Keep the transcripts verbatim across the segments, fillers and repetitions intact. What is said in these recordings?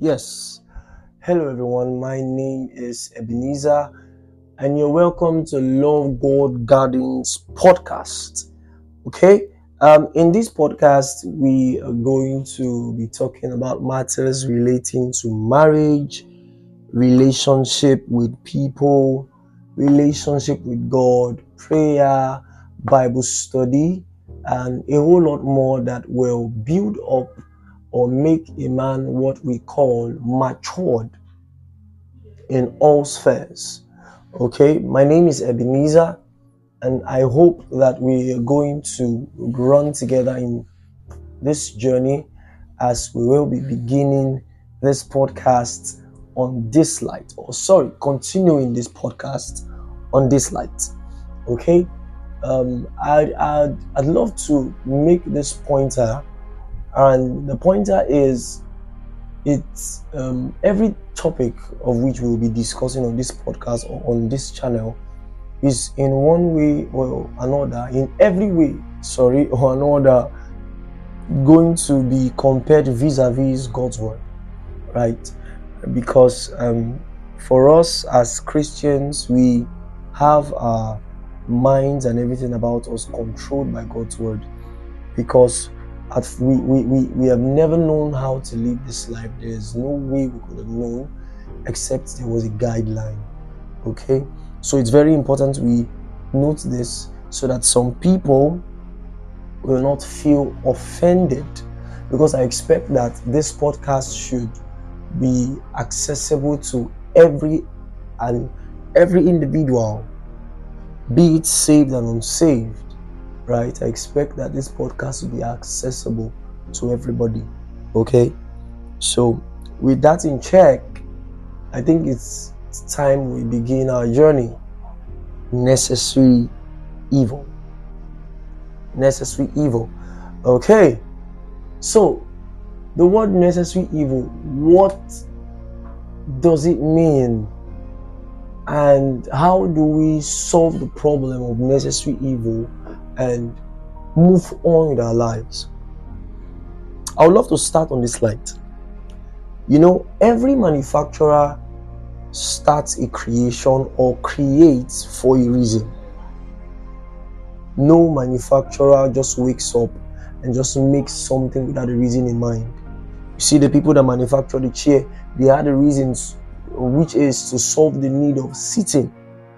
Yes. Hello, everyone. My name is Ebenezer, and you're welcome to Love God Gardens podcast. Okay. Um, in this podcast, we are going to be talking about matters relating to marriage, relationship with people, relationship with God, prayer, Bible study, and a whole lot more that will build up or make a man what we call matured in all spheres. Okay, my name is Ebenezer, and I hope that we are going to run together in this journey as we will be beginning this podcast on this light, or sorry, continuing this podcast on this light. Okay, um, I'd, I'd, I'd love to make this pointer, and the pointer is it's um, every topic of which we will be discussing on this podcast or on this channel is in one way or another, in every way, sorry, or another, going to be compared vis-a-vis God's word, right? Because um, for us as Christians, we have our minds and everything about us controlled by God's word, because at, we, we, we, we have never known how to live this life. There's no way we could have known except there was a guideline. Okay, so it's very important we note this so that some people will not feel offended, because I expect that this podcast should be accessible to every and every individual, be it saved and unsaved, right? I expect that this podcast will be accessible to everybody. Okay, so with that in check, I think it's time we begin our journey. Necessary evil. Necessary evil. Okay, so the word necessary evil, what does it mean? And how do we solve the problem of necessary evil and move on with our lives? I would love to start on this slide. You know, every manufacturer starts a creation or creates for a reason. No manufacturer just wakes up and just makes something without a reason in mind. You see, the people that manufacture the chair, they had a reason, which is to solve the need of sitting.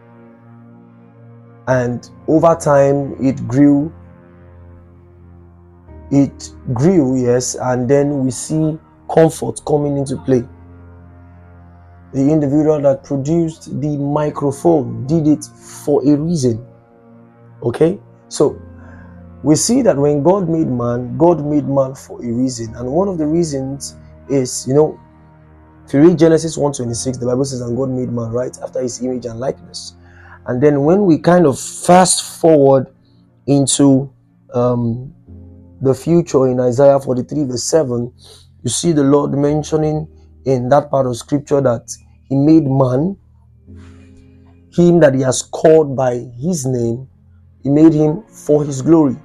And over time, it grew. It grew, yes, and then we see comfort coming into play. The individual that produced the microphone did it for a reason. Okay? So, we see that when God made man, God made man for a reason. And one of the reasons is, you know, if you read Genesis one twenty-six, the Bible says, and God made man, right, after his image and likeness. And then when we kind of fast forward into um, the future in Isaiah forty-three verse seven, you see the Lord mentioning in that part of scripture that he made man, him that he has called by his name, he made him for his glory.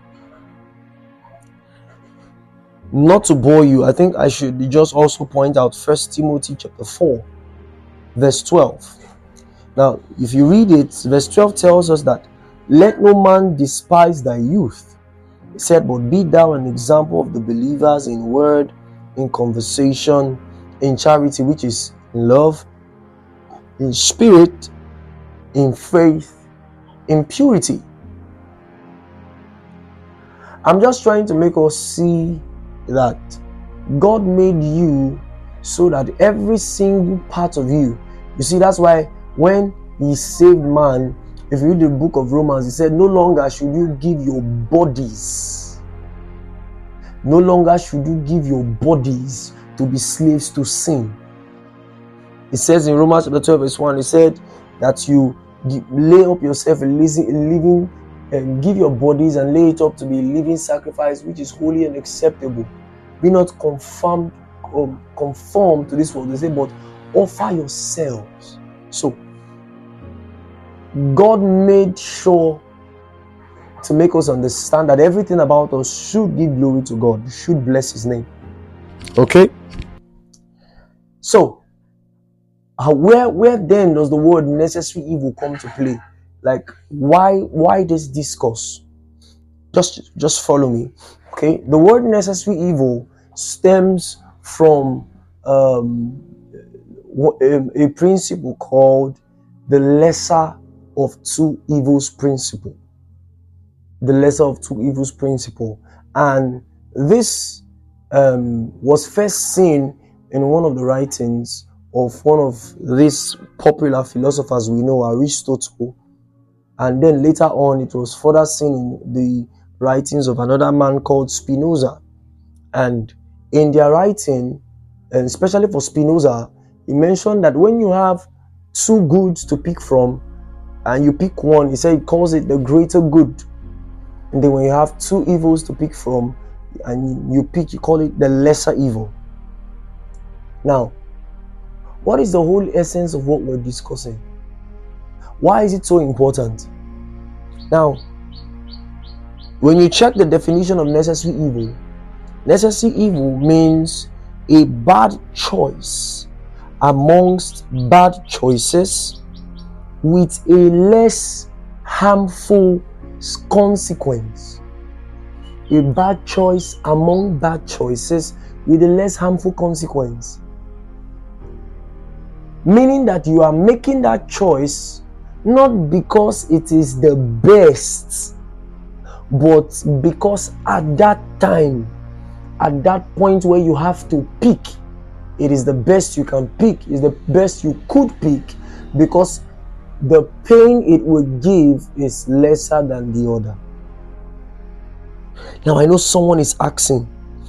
Not to bore you, I think I should just also point out First Timothy chapter four, verse twelve. Now, if you read it, verse twelve tells us that, let no man despise thy youth. He said, but be thou an example of the believers in word, in conversation, in charity, which is in love, in spirit, in faith, in purity. I'm just trying to make us see that God made you so that every single part of you, you see, that's why when he saved man, if you read the book of Romans, he said, no longer should you give your bodies, no longer should you give your bodies to be slaves to sin. It says in Romans chapter twelve verse one, he said that you give, lay up yourself a living, and give your bodies and lay it up to be a living sacrifice, which is holy and acceptable. Be not conformed or conform to this world, they say, but offer yourselves. So God made sure to make us understand that everything about us should give glory to God, should bless his name. Okay? So, uh, where where then does the word necessary evil come to play? Like, why why this discourse? Just just follow me, okay? The word necessary evil stems from um, a, a principle called the lesser of two evils principle. The lesser of two evils principle, and this um, was first seen in one of the writings of one of these popular philosophers we know, Aristotle, and then later on it was further seen in the writings of another man called Spinoza. And in their writing, and especially for Spinoza, he mentioned that when you have two goods to pick from and you pick one, he said he calls it the greater good. And then when you have two evils to pick from and you pick, you call it the lesser evil. Now, what is the whole essence of what we're discussing? Why is it so important? Now, when you check the definition of necessary evil, necessary evil means a bad choice amongst bad choices with a less harmful consequence. A bad choice among bad choices with a less harmful consequence. Meaning that you are making that choice not because it is the best, but because at that time, at that point where you have to pick, it is the best you can pick, is the best you could pick, because the pain it will give is lesser than the other. Now I know someone is asking,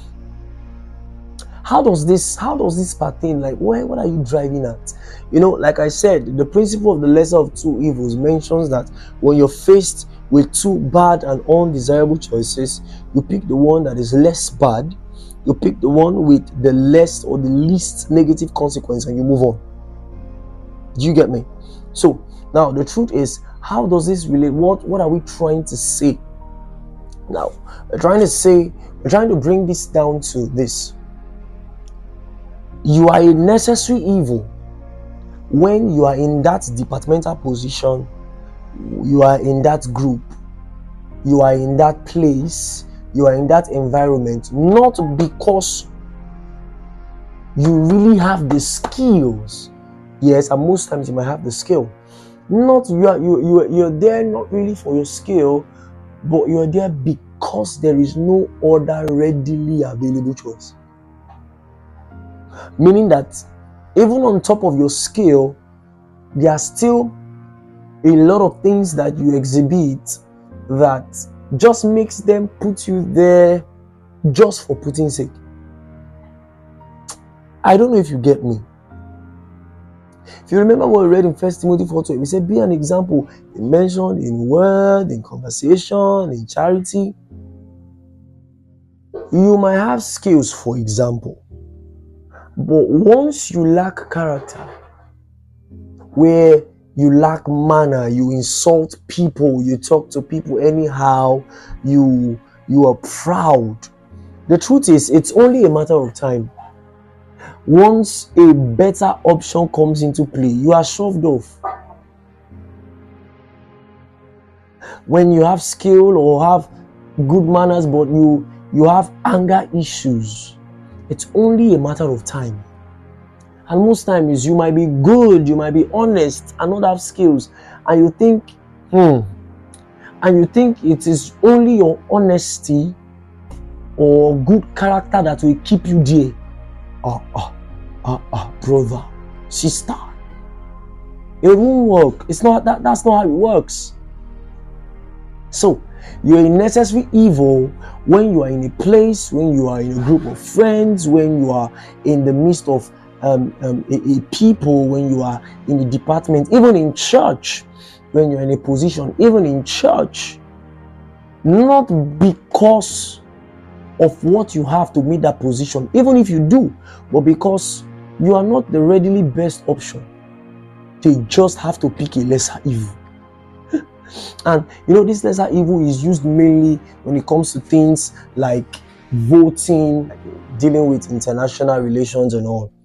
how does this how does this pertain? Like, where what are you driving at? You know, like I said, the principle of the lesser of two evils mentions that when you're faced with two bad and undesirable choices, you pick the one that is less bad, you pick the one with the less or the least negative consequence, and you move on. Do you get me? So now the truth is, how does this relate? What what are we trying to say? Now, we're trying to say, we're trying to bring this down to this. You are a necessary evil when you are in that departmental position, you are in that group, you are in that place, you are in that environment, not because you really have the skills. Yes, and most times you might have the skill. Not you are you you you're there not really for your skill, but you're there because there is no other readily available choice. Meaning that even on top of your skill, there are still a lot of things that you exhibit that just makes them put you there just for putting sake. I don't know if you get me. If you remember what we read in First Timothy four twelve, we said, be an example. It mentioned in word, in conversation, in charity. You might have skills, for example, but once you lack character, where you lack manner, you insult people, you talk to people anyhow, you you are proud. The truth is, it's only a matter of time. Once a better option comes into play, you are shoved off. When you have skill or have good manners, but you you have anger issues, it's only a matter of time. And most times you might be good, you might be honest and not have skills, and you think, hmm, and you think it is only your honesty or good character that will keep you there. Ah, ah, ah, ah, brother, sister, it won't work. It's not that. That's not how it works. So you're a necessary evil when you are in a place, when you are in a group of friends, when you are in the midst of um, um, a, a people, when you are in a department, even in church, when you're in a position, even in church, not because of what you have to meet that position, even if you do, but because you are not the readily best option. They just have to pick a lesser evil. And you know, this lesser evil is used mainly when it comes to things like voting, dealing with international relations and all.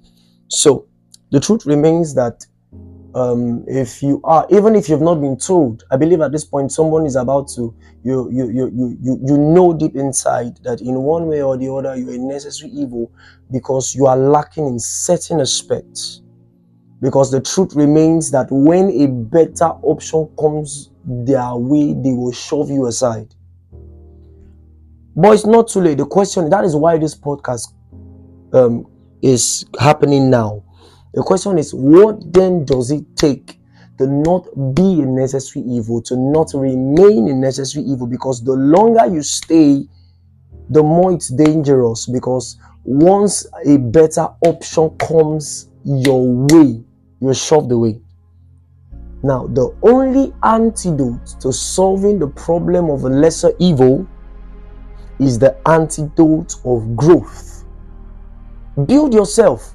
So the truth remains that um, if you are, even if you've not been told, I believe at this point someone is about to, you you you you you you know deep inside that in one way or the other you're a necessary evil because you are lacking in certain aspects. Because the truth remains that when a better option comes their way, they will shove you aside. But it's not too late. The question, that is why this podcast um, is happening now. The question is, what then does it take to not be a necessary evil, to not remain a necessary evil? Because the longer you stay, the more it's dangerous. Because once a better option comes your way, you're shoved away. Now, the only antidote to solving the problem of a lesser evil is the antidote of growth. Build yourself.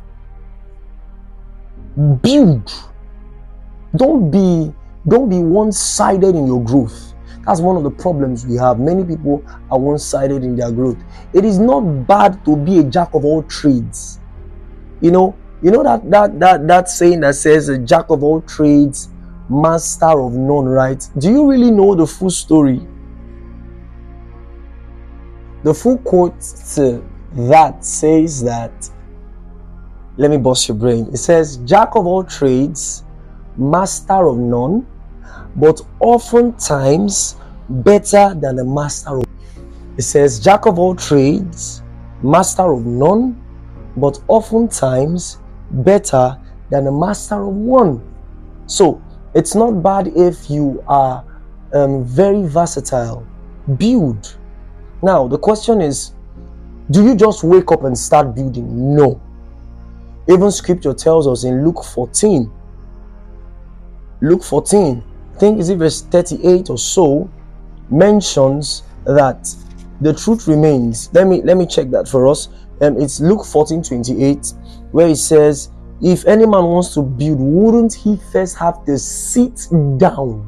Build. Don't be, don't be one-sided in your growth. That's one of the problems we have. Many people are one-sided in their growth. It is not bad to be a jack of all trades. You know, you know that that that that saying that says a jack of all trades, master of none, right? Do you really know the full story? The full quote to that says that, let me bust your brain. It says, jack of all trades, master of none, but oftentimes better than a master of. It says, jack of all trades, master of none, but oftentimes better than a master of one. So it's not bad if you are um, very versatile. Build. Now the question is, do you just wake up and start building? No. Even scripture tells us in Luke fourteen, Luke fourteen, I think is it verse thirty-eight or so, mentions that the truth remains. Let me let me check that for us. Um, it's Luke fourteen twenty-eight, where it says, if any man wants to build, wouldn't he first have to sit down?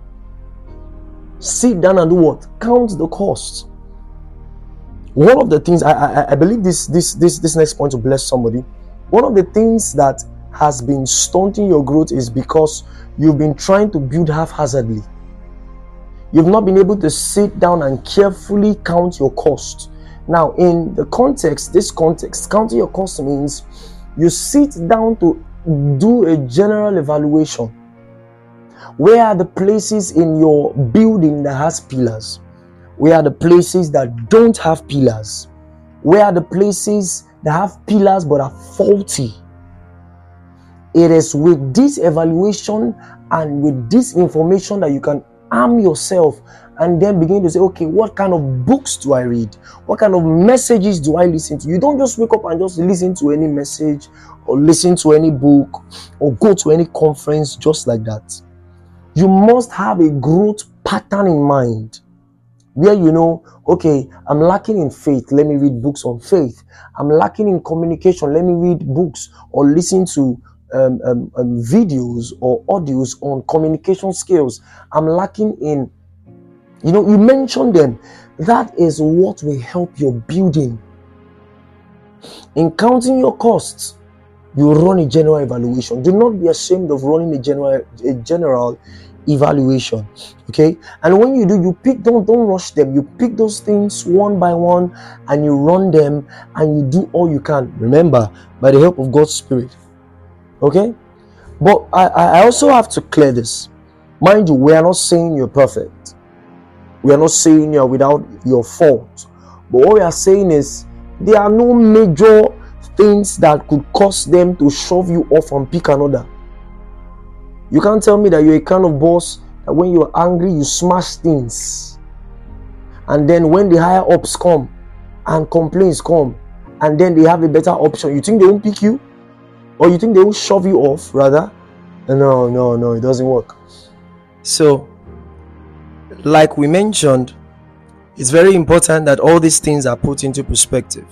Sit down and do what? Count the cost. One of the things, I I, I believe this this this this next point will bless somebody. One of the things that has been stunting your growth is because you've been trying to build haphazardly. You've not been able to sit down and carefully count your cost. Now, in the context, this context, counting your cost means you sit down to do a general evaluation. Where are the places in your building that has pillars? Where are the places that don't have pillars? Where are the places that have pillars but are faulty? It is with this evaluation and with this information that you can arm yourself and then begin to say, okay, what kind of books do I read? What kind of messages do I listen to? You don't just wake up and just listen to any message or listen to any book or go to any conference just like that. You must have a growth pattern in mind where you know, okay, I'm lacking in faith. Let me read books on faith. I'm lacking in communication. Let me read books or listen to um, um, um, videos or audios on communication skills. I'm lacking in, you know, you mentioned them. That is what will help your building. In counting your costs, you run a general evaluation. Do not be ashamed of running a general a general evaluation. Okay, and when you do, you pick, don't don't rush them. You pick those things one by one and you run them and you do all you can. Remember, by the help of God's Spirit. Okay, but I, I also have to clear this. Mind you, we are not saying you're perfect. We are not saying you're without your fault. But what we are saying is there are no major things that could cause them to shove you off and pick another. You can't tell me that you're a kind of boss that when you're angry, you smash things. And then when the higher ups come and complaints come, and then they have a better option, you think they won't pick you? Or you think they will shove you off, rather? No, no, no, it doesn't work. So, like we mentioned, it's very important that all these things are put into perspective.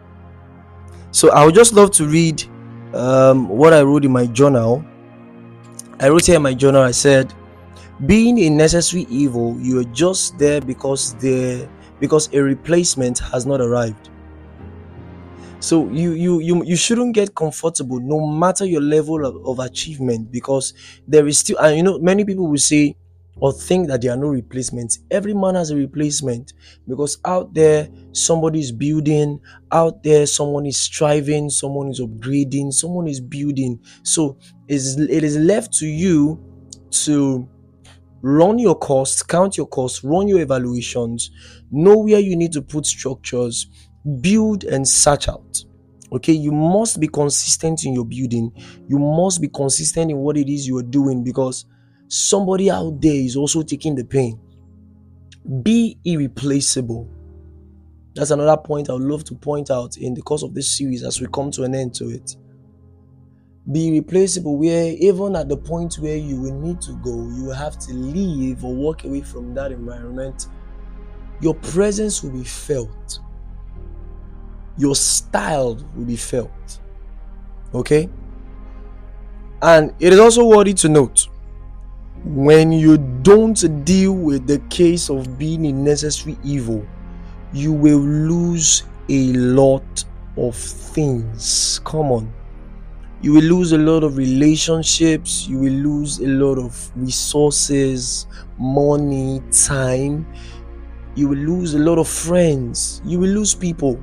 So I would just love to read um, what I wrote in my journal. I wrote here in my journal, I said, being a necessary evil, you are just there because there because a replacement has not arrived. So you you you you shouldn't get comfortable no matter your level of, of achievement, because there is still, and you know, many people will say or think that there are no replacements. Every man has a replacement, because out there somebody is building, out there someone is striving, someone is upgrading, someone is building. So it's, it is left to you to run your costs, count your costs, run your evaluations, know where you need to put structures, build and search out. Okay, you must be consistent in your building. You must be consistent in what it is you are doing, because somebody out there is also taking the pain. Be irreplaceable. That's another point I would love to point out in the course of this series as we come to an end to it. Be irreplaceable, where even at the point where you will need to go, you will have to leave or walk away from that environment, your presence will be felt. Your style will be felt. Okay? And it is also worthy to note, when you don't deal with the case of being a necessary evil, you will lose a lot of things. Come on. You will lose a lot of relationships. You will lose a lot of resources, money, time. You will lose a lot of friends. You will lose people.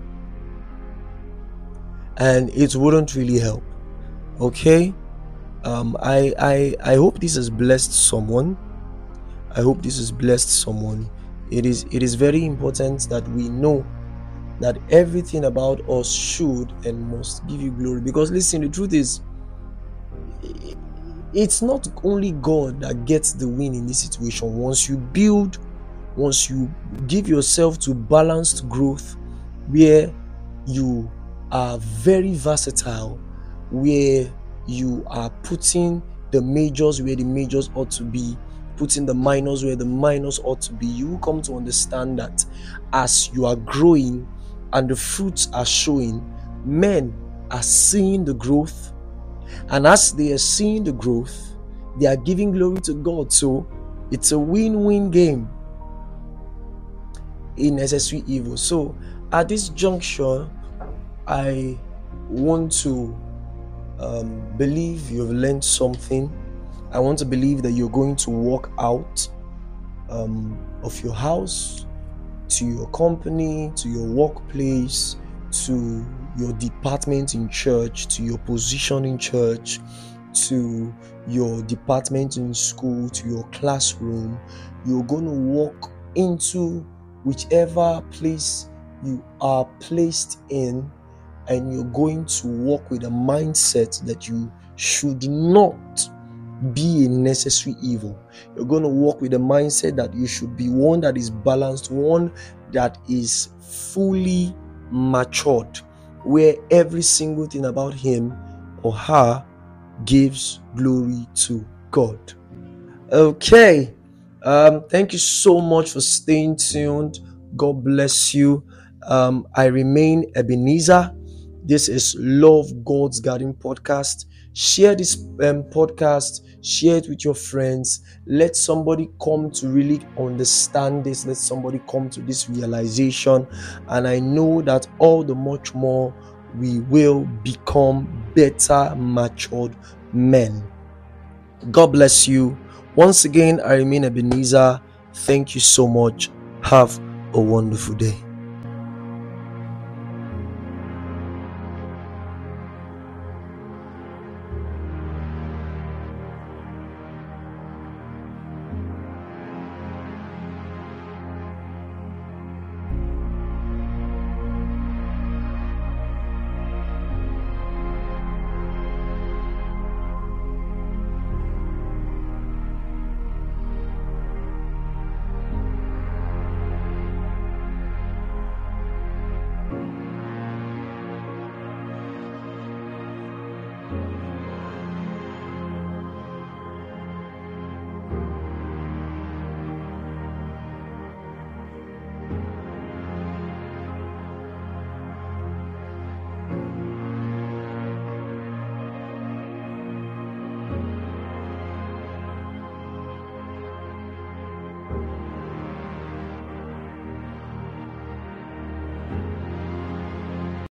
And it wouldn't really help. Okay? Um, I, I, I hope this has blessed someone. I hope this has blessed someone. It is, it is very important that we know that everything about us should and must give you glory. Because listen, the truth is, it's not only God that gets the win in this situation. Once you build, once you give yourself to balanced growth, where you are very versatile, where you are putting the majors where the majors ought to be, putting the minors where the minors ought to be, you will come to understand that as you are growing and the fruits are showing, men are seeing the growth, and as they are seeing the growth, they are giving glory to God. So it's a win-win game. A necessary evil. So at this juncture, I want to um, believe you've learned something. I want to believe that you're going to walk out um, of your house, to your company, to your workplace, to your department in church, to your position in church, to your department in school, to your classroom. You're going to walk into whichever place you are placed in, and you're going to walk with a mindset that you should not be a necessary evil. You're going to walk with a mindset that you should be one that is balanced, one that is fully matured, where every single thing about him or her gives glory to God. Okay. Um, thank you so much for staying tuned. God bless you. Um, I remain Ebenezer. This is Love God's Garden Podcast. Share this um, podcast. Share it with your friends. Let somebody come to really understand this. Let somebody come to this realization. And I know that all the much more we will become better, matured men. God bless you. Once again, I remain Ebenezer. Thank you so much. Have a wonderful day.